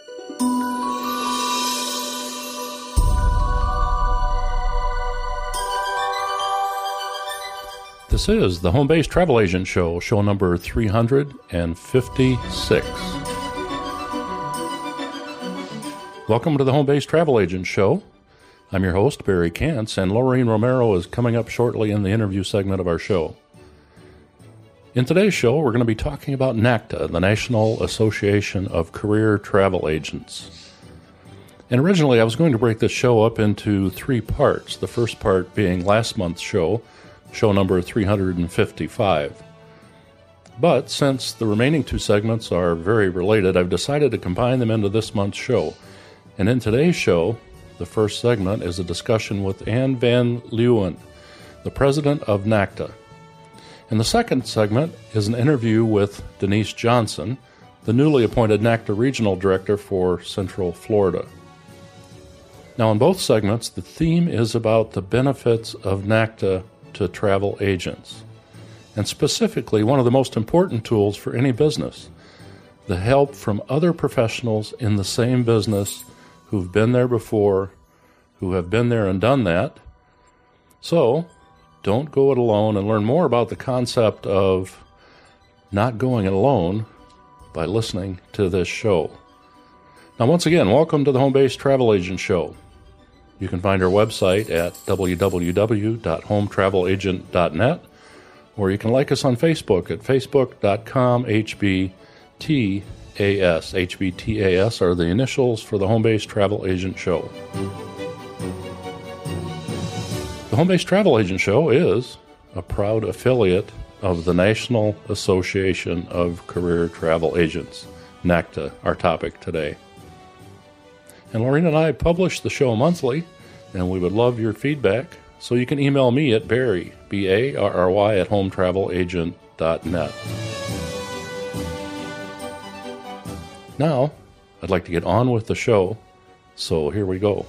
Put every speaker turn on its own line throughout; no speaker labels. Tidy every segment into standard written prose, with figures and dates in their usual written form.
This is the Home-Based Travel Agent Show, show number 356. Welcome to the Home-Based Travel Agent Show. I'm your host, Barry Kantz, and Lorraine Romero is coming up shortly in the interview segment of our show. In today's show, we're going to be talking about NACTA, the National Association of Career Travel Agents. And originally, I was going to break this show up into three parts, the first part being last month's show number 355. But since the remaining two segments are very related, I've decided to combine them into this month's show. And in today's show, the first segment is a discussion with Anne Van Leeuwen, the president of NACTA. And the second segment is an interview with Denise Johnson, the newly appointed NACTA Regional Director for Central Florida. Now, in both segments, the theme is about the benefits of NACTA to travel agents, and specifically one of the most important tools for any business, the help from other professionals in the same business who've been there before, who have been there and done that. So, don't go it alone, and learn more about the concept of not going it alone by listening to this show. Now, once again, welcome to the Home-Based Travel Agent Show. You can find our website at www.hometravelagent.net, or you can like us on Facebook at facebook.com/HBTAS. HBTAS are the initials for the Home-Based Travel Agent Show. The Home-Based Travel Agent Show is a proud affiliate of the National Association of Career Travel Agents, NACTA, our topic today. And Lorraine and I publish the show monthly, and we would love your feedback, so you can email me at Barry, B-A-R-R-Y, at hometravelagent.net. Now, I'd like to get on with the show, so here we go.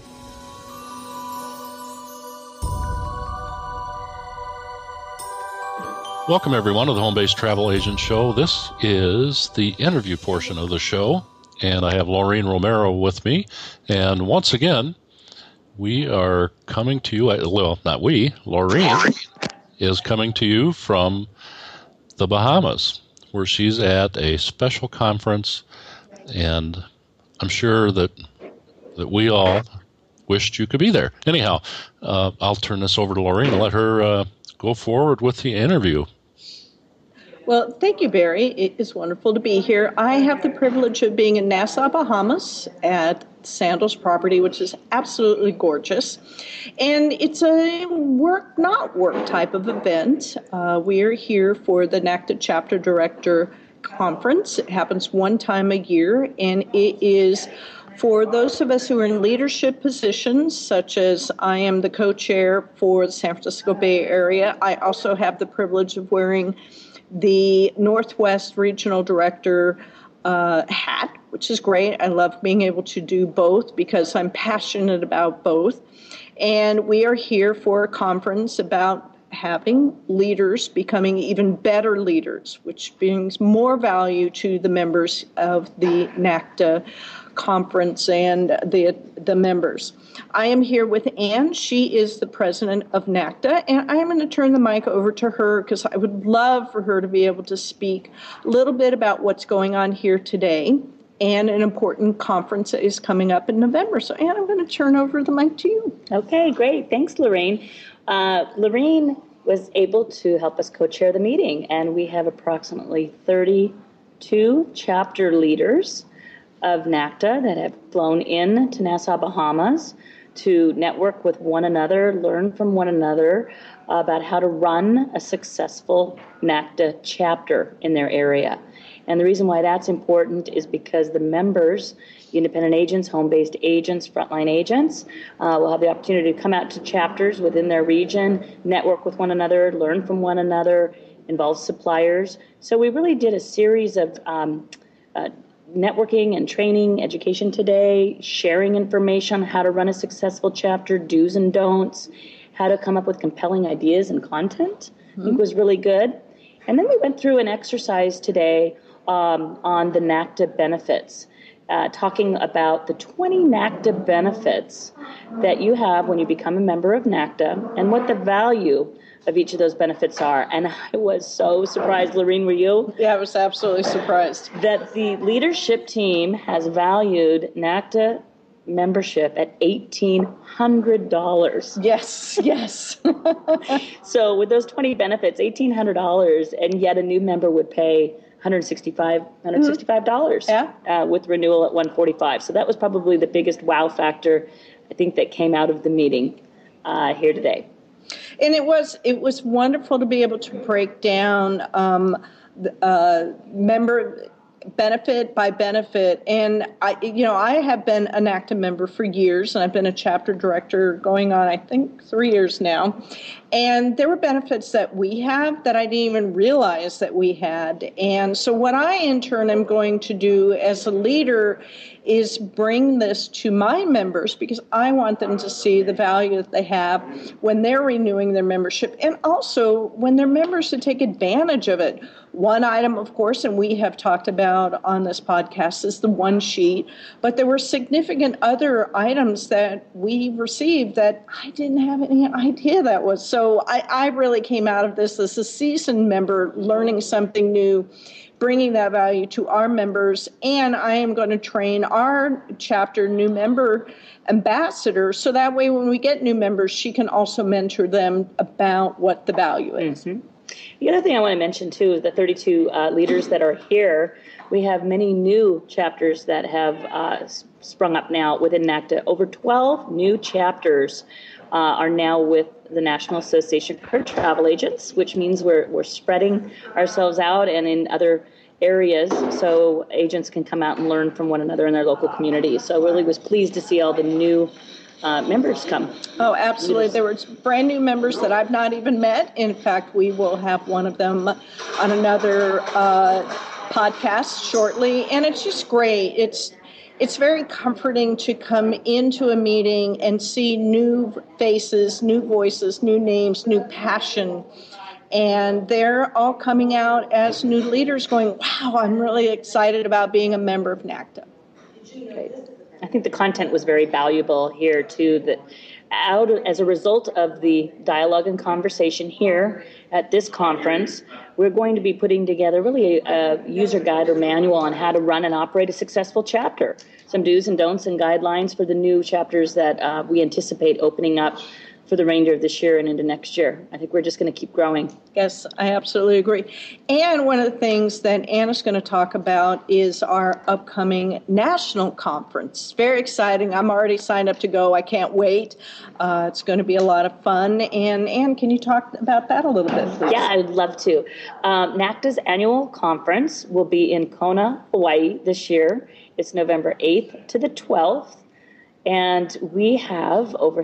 Welcome, everyone, to the Home-Based Travel Agent Show. This is the interview portion of the show, and I have Lorraine Romero with me. And once again, we are coming to you, Lorraine is coming to you from the Bahamas, where she's at a special conference, and I'm sure that we all wished you could be there. Anyhow, I'll turn this over to Lorraine and let her go forward with the interview.
Well, thank you, Barry. It is wonderful to be here. I have the privilege of being in Nassau, Bahamas at Sandals property, which is absolutely gorgeous. And it's a work, not work type of event. We are here for the NACTA Chapter Director Conference. It happens one time a year, and it is for those of us who are in leadership positions, such as I am the co-chair for the San Francisco Bay Area. I also have the privilege of wearing the Northwest Regional Director hat, which is great. I love being able to do both because I'm passionate about both. And we are here for a conference about having leaders becoming even better leaders, which brings more value to the members of the NACTA conference and the members. I am here with Anne. She is the president of NACTA, and I am going to turn the mic over to her because I would love for her to be able to speak a little bit about what's going on here today and an important conference that is coming up in November. So, Anne, I'm going to turn over the mic to you.
Okay, great. Thanks, Lorraine. Lorraine was able to help us co-chair the meeting, and we have approximately 32 chapter leaders of NACTA that have flown in to Nassau, Bahamas to network with one another, learn from one another about how to run a successful NACTA chapter in their area. And the reason why that's important is because the members, independent agents, home-based agents, frontline agents, will have the opportunity to come out to chapters within their region, network with one another, learn from one another, involve suppliers. So we really did a series of networking and training, education today, sharing information on how to run a successful chapter, do's and don'ts, how to come up with compelling ideas and content. I think was really good. And then we went through an exercise today on the NACTA benefits. talking about the 20 NACTA benefits that you have when you become a member of NACTA and what the value of each of those benefits are. And I was so surprised. Lorene, were you?
Yeah, I was absolutely surprised.
That the leadership team has valued NACTA membership at $1,800.
Yes.
So with those 20 benefits, $1,800, and yet a new member would pay $165 with renewal at $145. So that was probably the biggest wow factor, I think, that came out of the meeting here today.
And it was wonderful to be able to break down member benefit by benefit. And I have been an NACTA member for years, and I've been a chapter director going on, I think, 3 years now. And there were benefits that we have that I didn't even realize that we had. And so what I, in turn, am going to do as a leader is bring this to my members, because I want them to see the value that they have when they're renewing their membership, and also when they're members to take advantage of it. One item, of course, and we have talked about on this podcast, is the one sheet, but there were significant other items that we received that I didn't have any idea that was. So I really came out of this as a seasoned member, learning something new, bringing that value to our members, and I am going to train our chapter new member ambassador, so that way when we get new members, she can also mentor them about what the value is.
Mm-hmm. The other thing I want to mention, too, is the 32 leaders that are here. We have many new chapters that have sprung up now within NACTA. Over 12 new chapters are now with the National Association of Travel Agents, which means we're spreading ourselves out and in other areas so agents can come out and learn from one another in their local communities. So I really was pleased to see all the new members come.
Oh, absolutely. There were brand new members that I've not even met. In fact, we will have one of them on another podcast shortly, and it's just great. It's very comforting to come into a meeting and see new faces, new voices, new names, new passion. And they're all coming out as new leaders going, wow, I'm really excited about being a member of NACTA.
Great. I think the content was very valuable here, too, that as a result of the dialogue and conversation here at this conference, we're going to be putting together really a user guide or manual on how to run and operate a successful chapter, some do's and don'ts and guidelines for the new chapters that we anticipate opening up for the remainder of this year and into next year. I think we're just going to keep growing.
Yes, I absolutely agree. And one of the things that Anna's going to talk about is our upcoming national conference. Very exciting. I'm already signed up to go. I can't wait. It's going to be a lot of fun. And Anne, can you talk about that a little bit, please?
Yeah, I'd love to. NACTA's annual conference will be in Kona, Hawaii this year. It's November 8th to the 12th. And we have over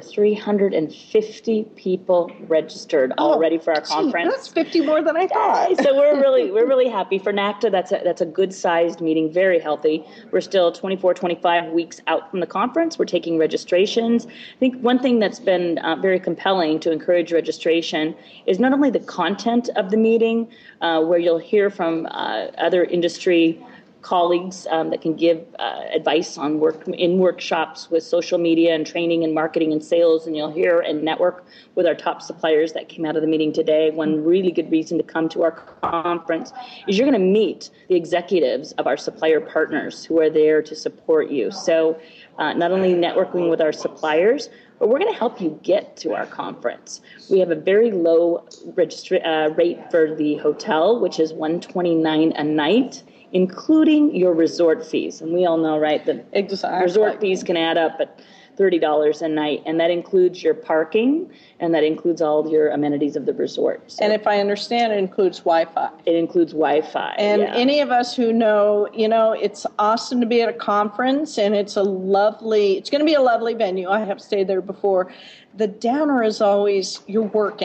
350 people registered already for our conference.
That's 50 more than I thought.
So we're really happy for NACTA. That's a good-sized meeting, very healthy. We're still 24, 25 weeks out from the conference. We're taking registrations. I think one thing that's been very compelling to encourage registration is not only the content of the meeting, where you'll hear from other industry colleagues that can give advice on workshops with social media and training and marketing and sales, and you'll hear and network with our top suppliers that came out of the meeting today. One really good reason to come to our conference is you're going to meet the executives of our supplier partners who are there to support you. So not only networking with our suppliers, but we're going to help you get to our conference. We have a very low rate for the hotel, which is $129 a night, including your resort fees. And we all know, right, that resort fees can add up at $30 a night, and that includes your parking, and that includes all your amenities of the resort. So,
and if I understand, it includes Wi-Fi.
It includes Wi-Fi.
And any of us who know, it's awesome to be at a conference, and it's going to be a lovely venue. I have stayed there before. The downer is always you're working.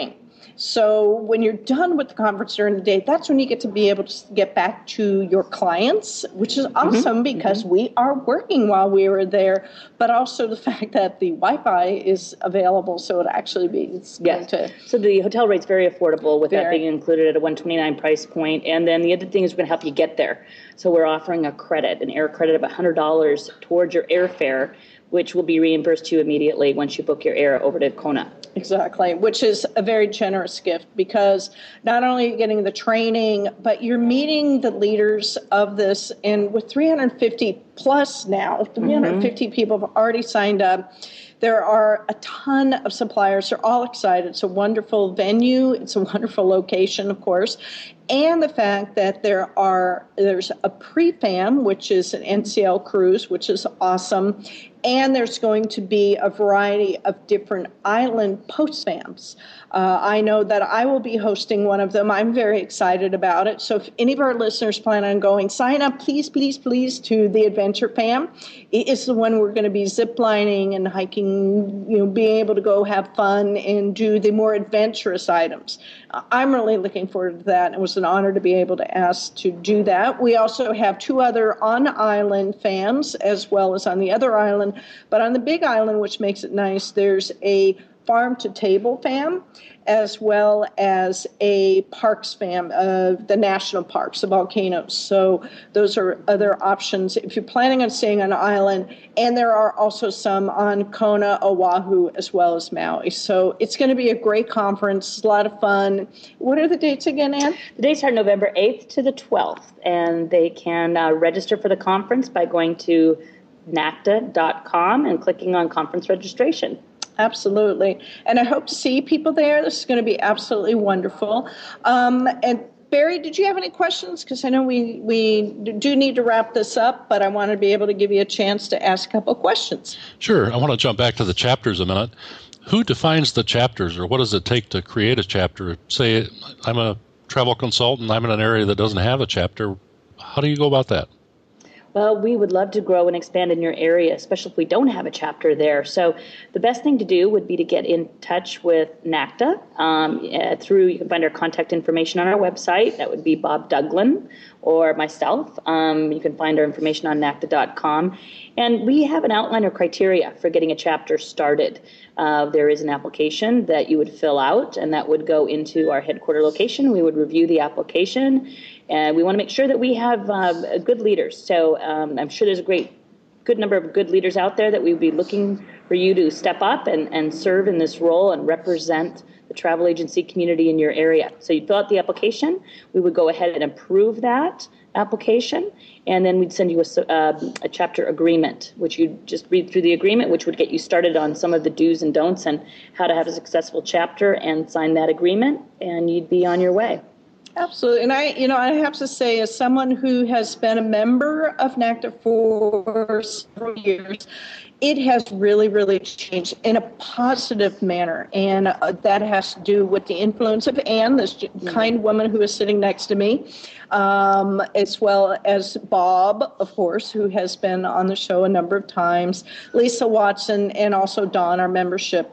So when you're done with the conference during the day, that's when you get to be able to get back to your clients, which is awesome because we are working while we were there, but also the fact that the Wi-Fi is available, so it actually means
So the hotel rate's very affordable with that being included at a $129 price point. And then the other thing is we're going to help you get there. So we're offering a credit, an air credit of $100 towards your airfare, which will be reimbursed to you immediately once you book your air over to Kona.
Exactly, which is a very generous gift because not only are you getting the training, but you're meeting the leaders of this. And with 350 plus now, 350 people have already signed up. There are a ton of suppliers. They're all excited. It's a wonderful venue. It's a wonderful location, of course. And the fact that there's a pre-FAM, which is an NCL cruise, which is awesome. And there's going to be a variety of different island post-FAMs. I know that I will be hosting one of them. I'm very excited about it. So if any of our listeners plan on going, sign up, please, please, please, to the Adventure FAM. It is the one we're going to be ziplining and hiking, being able to go have fun and do the more adventurous items. I'm really looking forward to that. It was an honor to be able to ask to do that. We also have 2 other on-island FAMs as well as on the other island. But on the big island, which makes it nice, there's a farm-to-table FAM as well as a parks FAM, the national parks, the volcanoes. So those are other options if you're planning on staying on an island. And there are also some on Kona, Oahu, as well as Maui. So it's going to be a great conference. It's a lot of fun. What are the dates again, Ann?
The dates are November 8th to the 12th, and they can register for the conference by going to NACDA.com and clicking on conference registration.
Absolutely. And I hope to see people there. This is going to be absolutely wonderful. And Barry, did you have any questions? Because I know we do need to wrap this up, but I want to be able to give you a chance to ask a couple of questions.
Sure. I want to jump back to the chapters a minute. Who defines the chapters, or what does it take to create a chapter? Say I'm a travel consultant. I'm in an area that doesn't have a chapter. How do you go about that?
Well, we would love to grow and expand in your area, especially if we don't have a chapter there. So the best thing to do would be to get in touch with NACDA you can find our contact information on our website. That would be Bob Douglin or myself. You can find our information on NACDA.com. And we have an outline or criteria for getting a chapter started. There is an application that you would fill out, and that would go into our headquarter location. We would review the application, and we want to make sure that we have good leaders. So I'm sure there's a good number of good leaders out there that we would be looking for you to step up and serve in this role and represent the travel agency community in your area. So you fill out the application. We would go ahead and approve that application, and then we'd send you a chapter agreement, which you'd just read through the agreement, which would get you started on some of the do's and don'ts and how to have a successful chapter, and sign that agreement, and you'd be on your way.
Absolutely. And I have to say, as someone who has been a member of NACDA for several years, it has really, really changed in a positive manner. And that has to do with the influence of Anne, this kind woman who is sitting next to me, as well as Bob, of course, who has been on the show a number of times, Lisa Watson, and also Dawn, our membership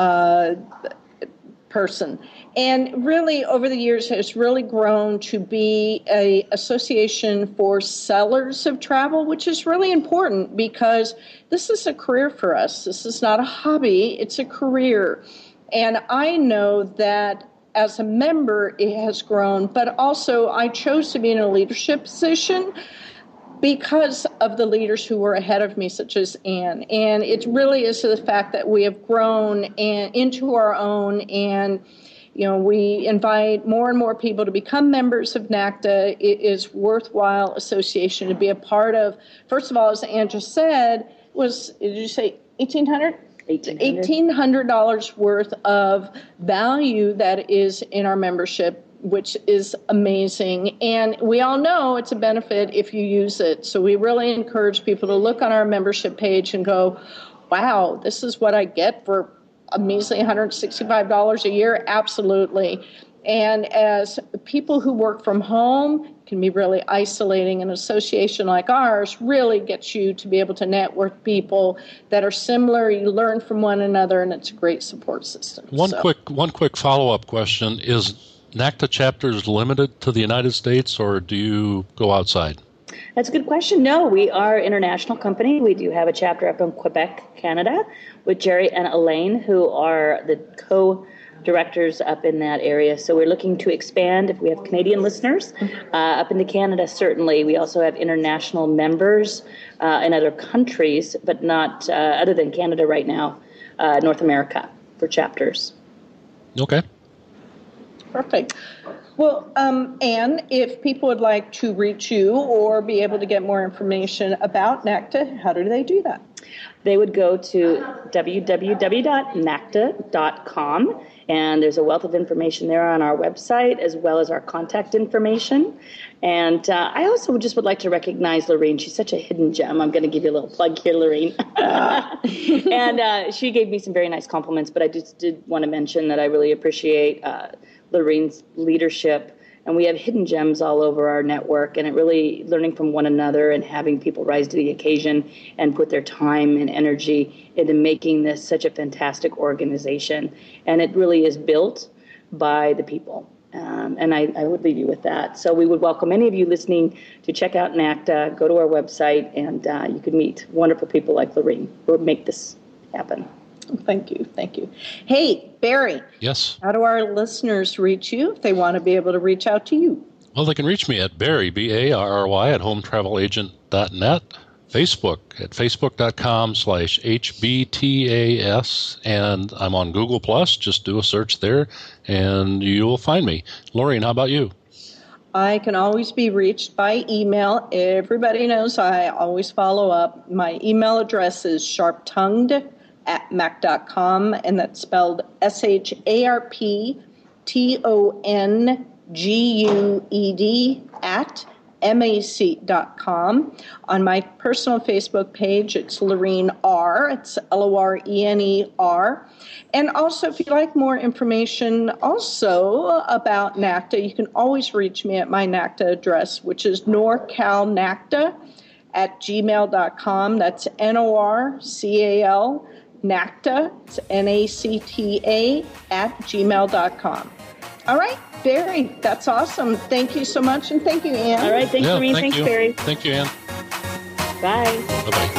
person. And really, over the years, has really grown to be an association for sellers of travel, which is really important because this is a career for us. This is not a hobby, it's a career. And I know that as a member, it has grown, but also I chose to be in a leadership position because of the leaders who were ahead of me, such as Anne. And it really is the fact that we have grown into our own, and we invite more and more people to become members of NACDA. It is worthwhile association to be a part of. First of all, as Anne just said, did you say $1,800? $1,800 worth of value that is in our membership, which is amazing. And we all know it's a benefit if you use it. So we really encourage people to look on our membership page and go, wow, this is what I get for a measly $165 a year? Absolutely. And as people who work from home, can be really isolating. An association like ours really gets you to be able to network people that are similar. You learn from one another, and it's a great support system.
One quick follow-up question. Is NACTA chapters limited to the United States, or do you go outside?
That's a good question. No, we are an international company. We do have a chapter up in Quebec, Canada, with Jerry and Elaine, who are the co-directors up in that area. So we're looking to expand if we have Canadian listeners up into Canada. Certainly, we also have international members in other countries, but not other than Canada right now, North America for chapters.
Okay.
Perfect. Well, Anne, if people would like to reach you or be able to get more information about NACTA, how do they do that?
They would go to www.nacta.com, and there's a wealth of information there on our website as well as our contact information. And I also just would like to recognize Lorraine. She's such a hidden gem. I'm going to give you a little plug here, Lorraine. And she gave me some very nice compliments, but I just did want to mention that I really appreciate Lorraine's leadership, and we have hidden gems all over our network, and it really learning from one another and having people rise to the occasion and put their time and energy into making this such a fantastic organization. And it really is built by the people. And I would leave you with that. So we would welcome any of you listening to check out NACTA, go to our website, and you could meet wonderful people like Lorraine who would make this happen.
Thank you. Hey, Barry.
Yes.
How do our listeners reach you if they want to be able to reach out to you?
Well, they can reach me at Barry, Barry, at hometraveleagent.net, Facebook at facebook.com/HBTAS, and I'm on Google+. Just do a search there, and you will find me. Lorraine, how about you?
I can always be reached by email. Everybody knows I always follow up. My email address is sharptongued@mac.com, and that's spelled SHARPTONGUED@mac.com. On my personal Facebook page, it's Lorene R. It's LORENER. And also, if you'd like more information also about NACTA, you can always reach me at my NACTA address, which is norcalnacta@gmail.com. That's NORCAL. NACTA, it's NACTA @gmail.com. All right, Barry, that's awesome. Thank you so much, and thank you, Anne.
All right, thanks, Lorraine. Thanks, Barry.
Thank you, Anne.
Bye.
Bye-bye.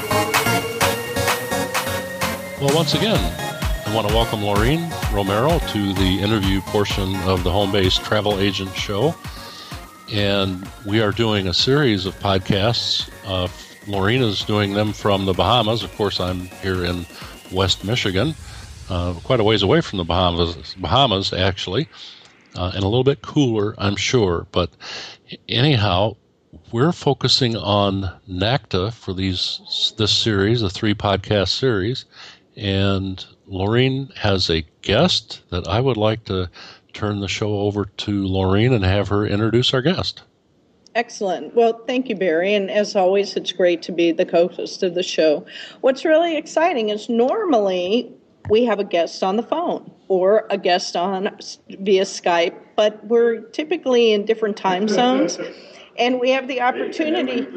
Well, once again, I want to welcome Lorraine Romero to the interview portion of the Home Base Travel Agent Show. And we are doing a series of podcasts. Lorraine is doing them from the Bahamas. Of course, I'm here in West Michigan, quite a ways away from the Bahamas actually, and a little bit cooler, I'm sure. But anyhow, we're focusing on NACTA for this series, a 3-podcast series, and Lorraine has a guest that I would like to turn the show over to Lorraine and have her introduce our guest.
Excellent. Well, thank you, Barry. And as always, it's great to be the co-host of the show. What's really exciting is normally we have a guest on the phone or a guest on via Skype, but we're typically in different time zones. And we have the opportunity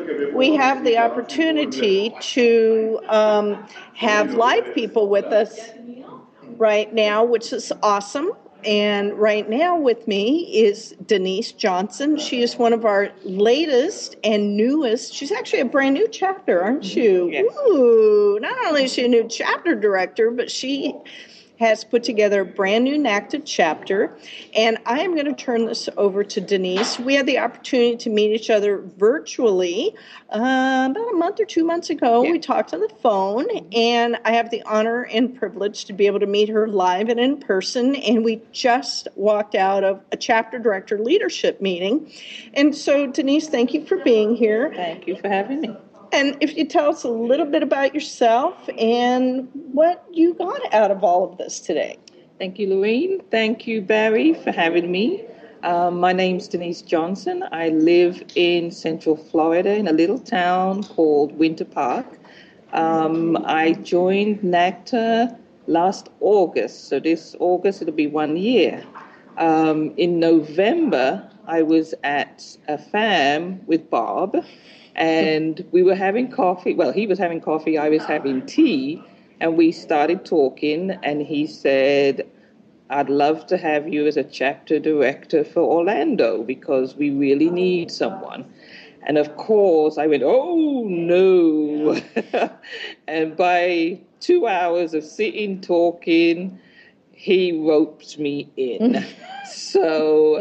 to have live people with us right now, which is awesome. And right now with me is Denise Johnson. She is one of our latest and newest. She's actually a brand new chapter, aren't you?
Yes.
Ooh, not only is she a new chapter director, but she has put together a brand new NACTA chapter. And I am going to turn this over to Denise. We had the opportunity to meet each other virtually about a month or 2 months ago.
Yeah.
We talked on the phone, and I have the honor and privilege to be able to meet her live and in person. And we just walked out of a chapter director leadership meeting. And so, Denise, thank you for being here.
Thank you for having me.
And if you tell us a little bit about yourself and what you got out of all of this today.
Thank you, Lorraine. Thank you, Barry, for having me. My name's Denise Johnson. I live in Central Florida in a little town called Winter Park. I joined NACTA last August, so this August it'll be 1 year. In November, I was at a FAM with Bob, and we were having coffee. Well, he was having coffee, I was having tea, and we started talking, and he said, I'd love to have you as a chapter director for Orlando because we really need someone. And of course, I went, oh, no. And by 2 hours of sitting, talking, he roped me in. So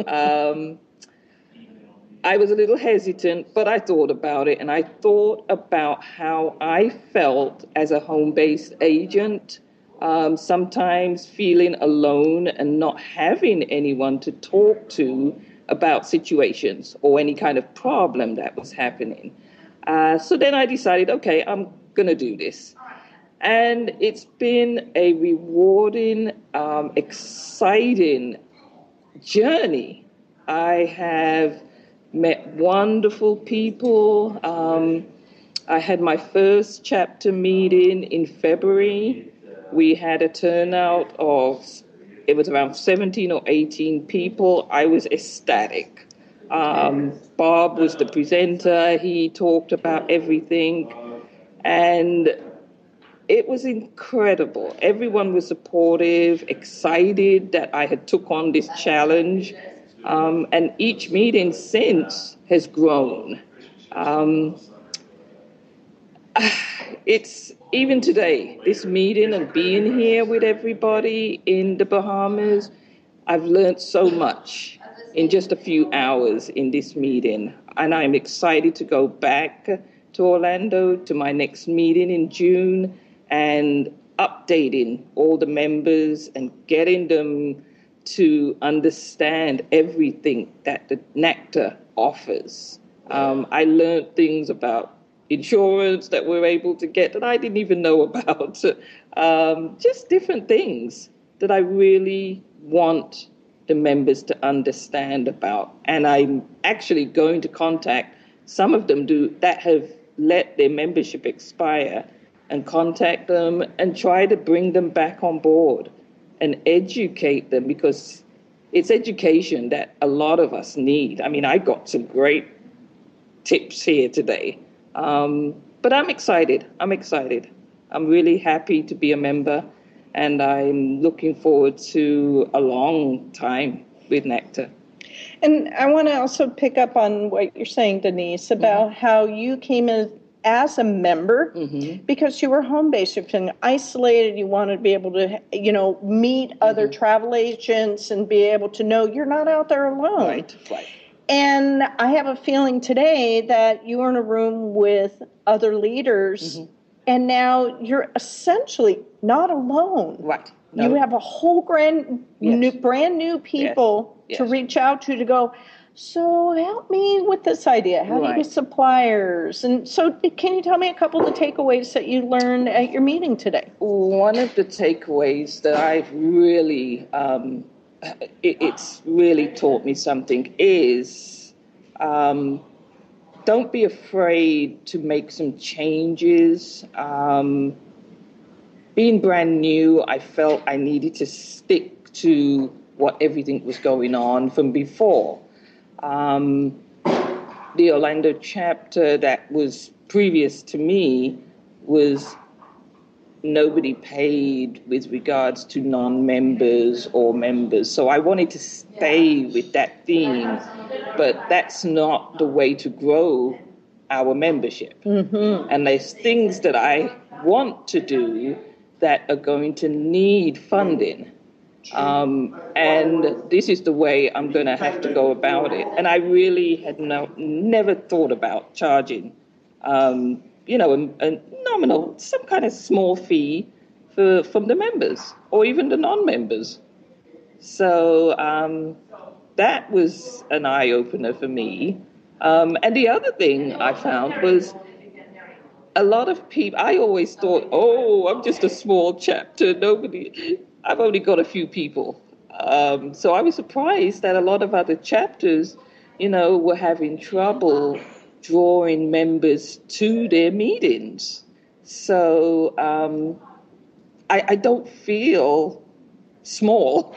I was a little hesitant, but I thought about it, and I thought about how I felt as a home-based agent, sometimes feeling alone and not having anyone to talk to about situations or any kind of problem that was happening. So then I decided, okay, I'm going to do this. And it's been a rewarding, exciting journey. I have met wonderful people. I had my first chapter meeting in February. We had a turnout of, it was around 17 or 18 people. I was ecstatic. Bob was the presenter. He talked about everything. And it was incredible. Everyone was supportive, excited that I had took on this challenge. And each meeting since has grown. It's even today, this meeting and being here with everybody in the Bahamas, I've learned so much in just a few hours in this meeting. And I'm excited to go back to Orlando to my next meeting in June and updating all the members and getting them to understand everything that the NACTA offers. I learned things about insurance that we're able to get that I didn't even know about. Just different things that I really want the members to understand about. And I'm actually going to contact some of them that have let their membership expire and contact them and try to bring them back on board and educate them, because it's education that a lot of us need. I mean, I got some great tips here today. But I'm excited. I'm really happy to be a member, and I'm looking forward to a long time with NACTA.
And I want to also pick up on what you're saying, Denise, about how you came in as a member because you were home-based. You've been isolated. You wanted to be able to, meet other travel agents and be able to know you're not out there alone.
Right.
And I have a feeling today that you are in a room with other leaders, and now you're essentially not alone.
Right. No.
You have a whole brand new people to reach out to go, so help me with this idea. How do you get suppliers? And so can you tell me a couple of the takeaways that you learned at your meeting today?
One of the takeaways that I've really, it's really taught me something is don't be afraid to make some changes. Being brand new, I felt I needed to stick to what everything was going on from before. The Orlando chapter that was previous to me was nobody paid with regards to non-members or members. So I wanted to stay with that theme, but that's not the way to grow our membership. And there's things that I want to do that are going to need funding. And this is the way I'm going to have to go about it. And I really had never thought about charging, a nominal, some kind of small fee from the members or even the non-members. So that was an eye-opener for me. And the other thing I found was a lot of people, I always thought, I'm just a small chapter, I've only got a few people. So I was surprised that a lot of other chapters, were having trouble drawing members to their meetings. So I don't feel small.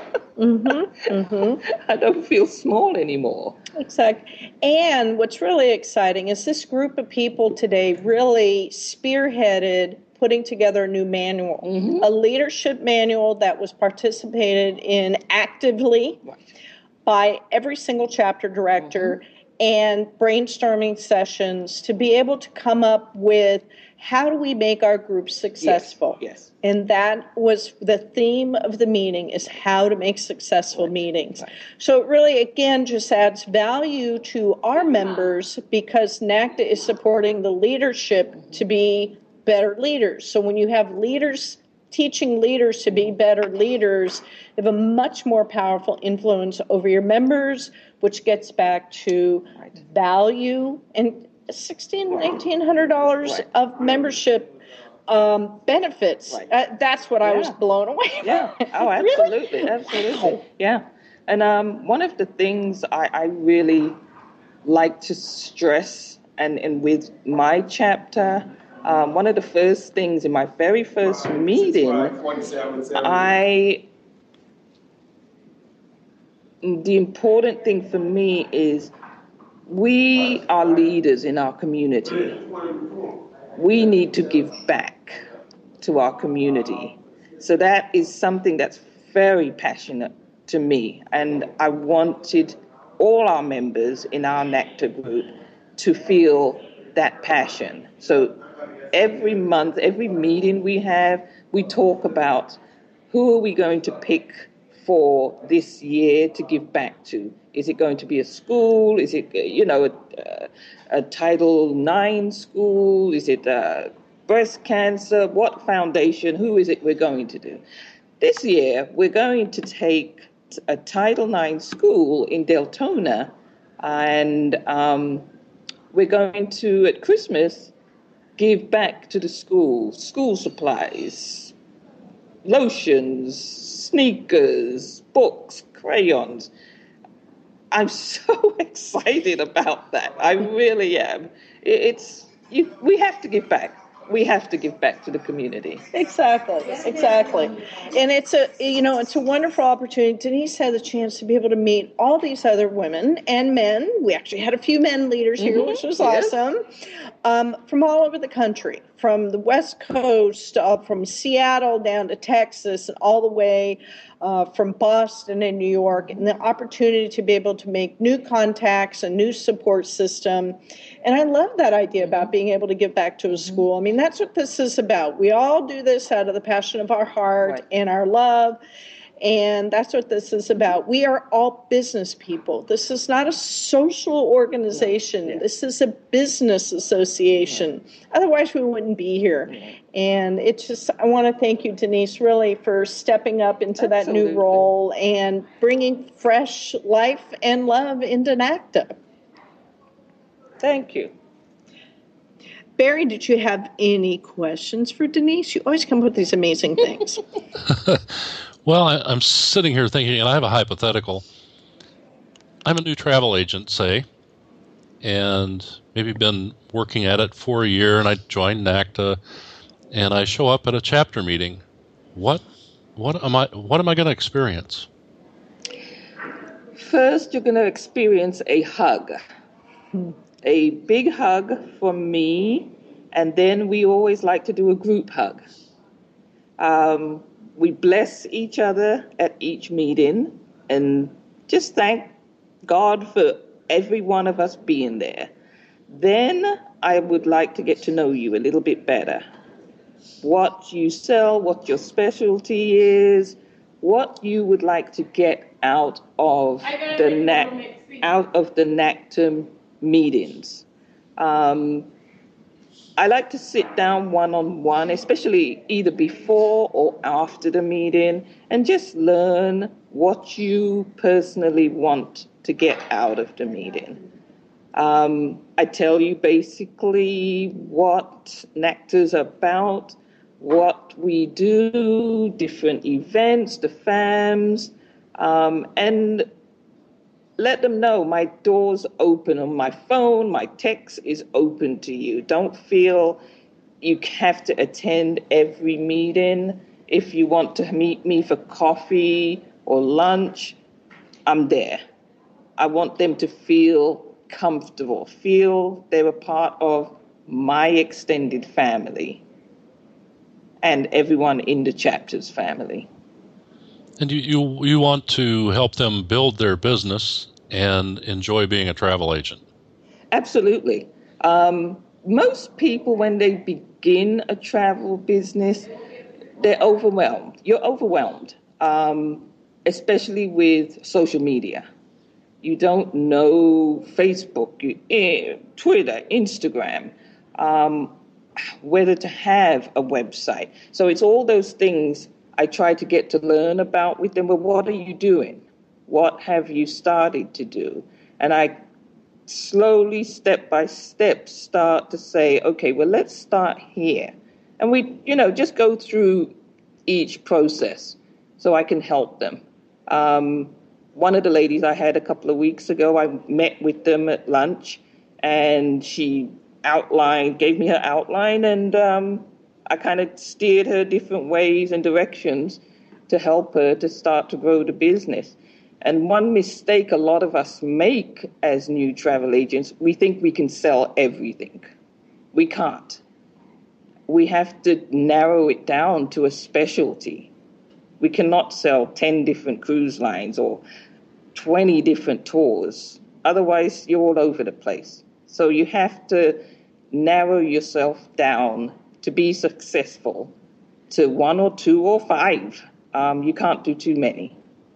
I don't feel small anymore.
Exactly. And what's really exciting is this group of people today really spearheaded putting together a new manual, a leadership manual that was participated in actively by every single chapter director, and brainstorming sessions to be able to come up with how do we make our group successful.
Yes.
And that was the theme of the meeting, is how to make successful meetings. So it really, again, just adds value to our members because NACTA is supporting the leadership to be better leaders. So when you have leaders teaching leaders to be better leaders, you have a much more powerful influence over your members, which gets back to value and $1,900 of membership benefits. That's what I was blown away by.
Yeah. Oh, absolutely.
Really?
Absolutely. Yeah. And one of the things I really like to stress, and with my chapter, one of the first things in my very first meeting, the important thing for me is we are leaders in our community. We need to give back to our community. So that is something that's very passionate to me. And I wanted all our members in our NACTA group to feel that passion. So every month, every meeting we have, we talk about who are we going to pick for this year to give back to. Is it going to be a school? Is it, a Title IX school? Is it breast cancer? What foundation? Who is it we're going to do? This year, we're going to take a Title IX school in Deltona, and we're going to, at Christmas, give back to the school supplies, lotions, sneakers, books, crayons. I'm so excited about that. I really am. We have to give back. We have to give back to the community.
Exactly. And it's a wonderful opportunity. Denise had the chance to be able to meet all these other women and men. We actually had a few men leaders here, which was awesome, from all over the country, from the West Coast, from Seattle down to Texas, and all the way from Boston and New York, and the opportunity to be able to make new contacts, a new support system. And I love that idea about being able to give back to a school. I mean, that's what this is about. We all do this out of the passion of our heart and our love. And that's what this is about. We are all business people. This is not a social organization. This is a business association. Otherwise, we wouldn't be here. And it's just, I want to thank you, Denise, really, for stepping up into that new role and bringing fresh life and love into NACTA.
Thank you.
Barry, did you have any questions for Denise? You always come up with these amazing things.
Well, I'm sitting here thinking, and I have a hypothetical. I'm a new travel agent, say, and maybe been working at it for a year, and I joined NACTA, and I show up at a chapter meeting. What am I going to experience?
First, you're going to experience a hug. A big hug from me, and then we always like to do a group hug. We bless each other at each meeting and just thank God for every one of us being there. Then I would like to get to know you a little bit better. What you sell, what your specialty is, what you would like to get out of the NACTA meetings. I like to sit down one-on-one, especially either before or after the meeting, and just learn what you personally want to get out of the meeting. I tell you basically what NACTA's about, what we do, different events, the FAMs, and let them know my door's open on my phone, my text is open to you. Don't feel you have to attend every meeting. If you want to meet me for coffee or lunch, I'm there. I want them to feel comfortable, feel they're a part of my extended family and everyone in the chapter's family.
And you want to help them build their business and enjoy being a travel agent.
Absolutely. Most people, when they begin a travel business, they're overwhelmed. You're overwhelmed, especially with social media. You don't know Facebook, Twitter, Instagram, whether to have a website. So it's all those things I try to get to learn about with them. Well, what are you doing? What have you started to do? And I slowly, step by step, start to say, okay, well, let's start here. And we, just go through each process so I can help them. One of the ladies I had a couple of weeks ago, I met with them at lunch, and she gave me her outline, and I kind of steered her different ways and directions to help her to start to grow the business. And one mistake a lot of us make as new travel agents, we think we can sell everything. We can't. We have to narrow it down to a specialty. We cannot sell 10 different cruise lines or 20 different tours. Otherwise, you're all over the place. So you have to narrow yourself down to be successful to 1 or 2 or 5. You can't do too many.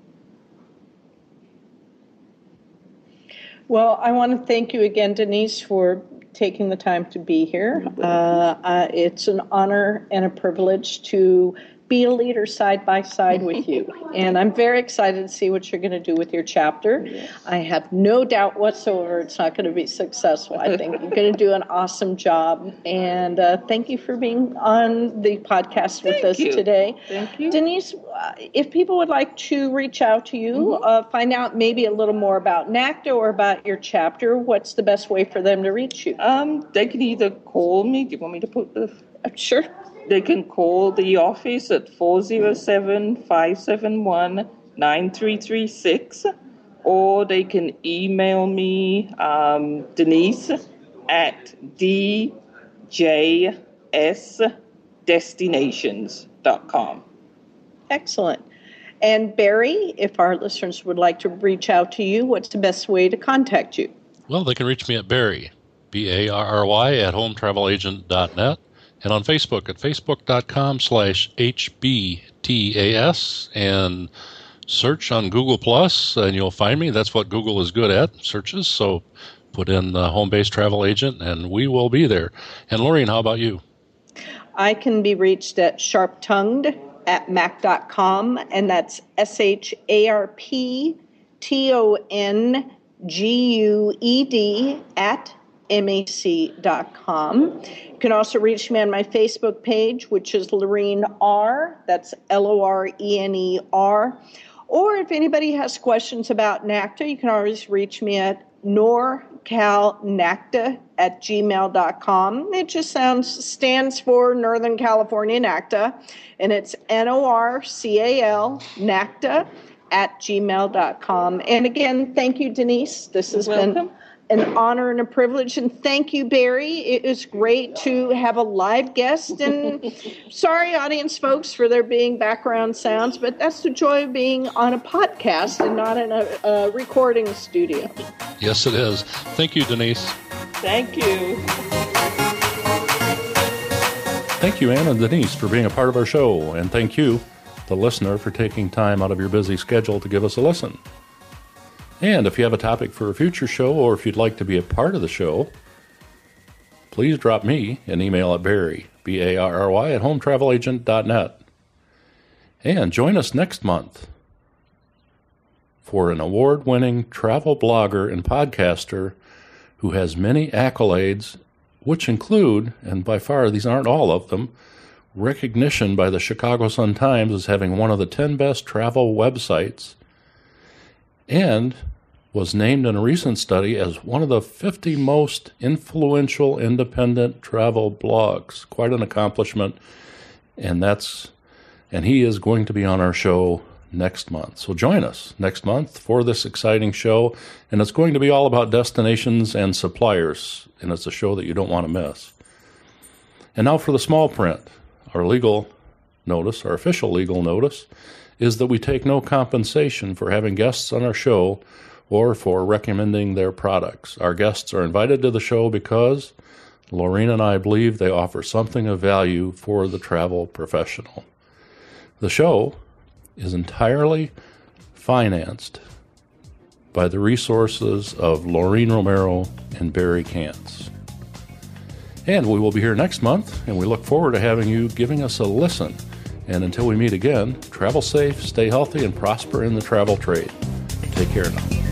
Well, I want to thank you again, Denise, for taking the time to be here. It's an honor and a privilege to be a leader side by side with you. And I'm very excited to see what you're going to do with your chapter. Yes. I have no doubt whatsoever it's not going to be successful. I think you're going to do an awesome job. And thank you for being on the podcast with us today.
Thank you.
Denise, if people would like to reach out to you, find out maybe a little more about NACTA or about your chapter, what's the best way for them to reach you?
They can either call me. Do you want me to put the...
Sure.
They can call the office at 407-571-9336, or they can email me, Denise, at djsdestinations.com.
Excellent. And Barry, if our listeners would like to reach out to you, what's the best way to contact you?
Well, they can reach me at Barry, Barry, at hometravelagent.net. And on Facebook at facebook.com/HBTAS, and search on Google Plus, and you'll find me. That's what Google is good at, searches. So put in the Home-Based Travel Agent, and we will be there. And Lorraine, how about you? I
can be reached at sharptongued@mac.com, and that's SHARPTONGUED@mac.com. You can also reach me on my Facebook page, which is Lorene R. That's LORENER. Or if anybody has questions about NACTA, you can always reach me at norcalnacta@gmail.com. It just stands for Northern California NACTA, and it's NORCAL NACTA@gmail.com. And again, thank you, Denise. This has been an honor and a privilege. And thank you, Barry. It is great to have a live guest. And sorry, audience folks, for there being background sounds, but that's the joy of being on a podcast and not in a recording studio.
Yes, it is. Thank you, Denise.
Thank you.
Thank you, Ann and Denise, for being a part of our show. And thank you, the listener, for taking time out of your busy schedule to give us a listen. And if you have a topic for a future show, or if you'd like to be a part of the show, please drop me an email at Barry, Barry, at hometravelagent.net. And join us next month for an award-winning travel blogger and podcaster who has many accolades, which include, and by far these aren't all of them, recognition by the Chicago Sun-Times as having one of the 10 best travel websites, and was named in a recent study as one of the 50 most influential independent travel blogs. Quite an accomplishment, and that's and he is going to be on our show next month. So join us next month for this exciting show, and it's going to be all about destinations and suppliers, and it's a show that you don't want to miss. And now for the small print. Our legal notice, our official legal notice, is that we take no compensation for having guests on our show or for recommending their products. Our guests are invited to the show because Lorene and I believe they offer something of value for the travel professional. The show is entirely financed by the resources of Lorene Romero and Barry Kantz. And we will be here next month, and we look forward to having you giving us a listen. And until we meet again, travel safe, stay healthy, and prosper in the travel trade. Take care now.